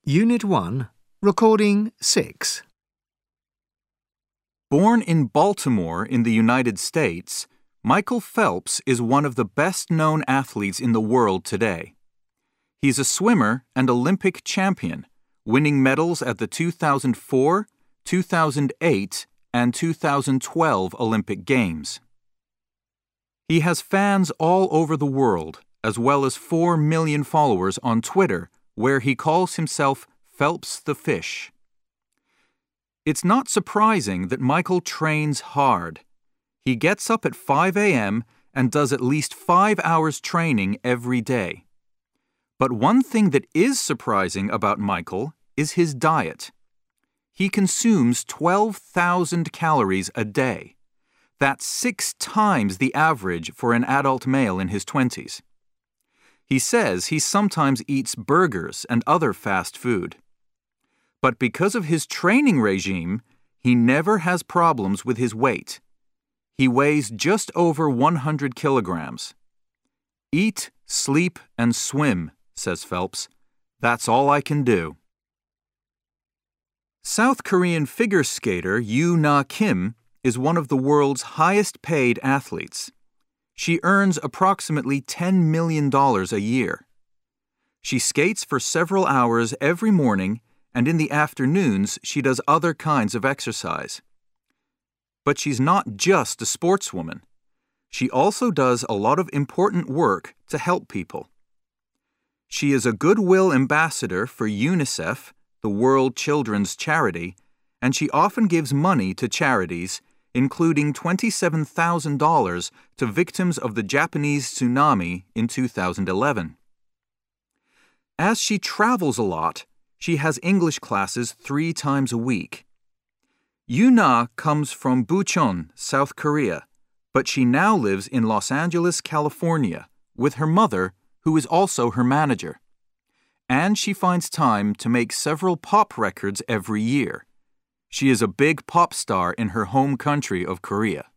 Unit 1, Recording 6. Born in Baltimore in the United States, Michael Phelps is one of the best-known athletes in the world today. He's a swimmer and Olympic champion, winning medals at the 2004, 2008, and 2012 Olympic Games. He has fans all over the world, as well as 4 million followers on Twitter, where he calls himself Phelps the Fish. It's not surprising that Michael trains hard. He gets up at 5 a.m. and does at least 5 hours training every day. But one thing that is surprising about Michael is his diet. He consumes 12,000 calories a day. That's 6 times the average for an adult male in his 20s. He says he sometimes eats burgers and other fast food. But because of his training regime, he never has problems with his weight. He weighs just over 100 kilograms. Eat, sleep, and swim, says Phelps. That's all I can do. South Korean figure skater Yoo-na Kim is one of the world's highest-paid athletes. She earns approximately $10 million a year. She skates for several hours every morning, and in the afternoons she does other kinds of exercise. But she's not just a sportswoman. She also does a lot of important work to help people. She is a goodwill ambassador for UNICEF, the World Children's Charity, and she often gives money to charities, including $27,000 to victims of the Japanese tsunami in 2011. As she travels a lot, she has English classes 3 times a week. Yoo-na comes from Bucheon, South Korea, but she now lives in Los Angeles, California, with her mother, who is also her manager. And she finds time to make several pop records every year. She is a big pop star in her home country of Korea.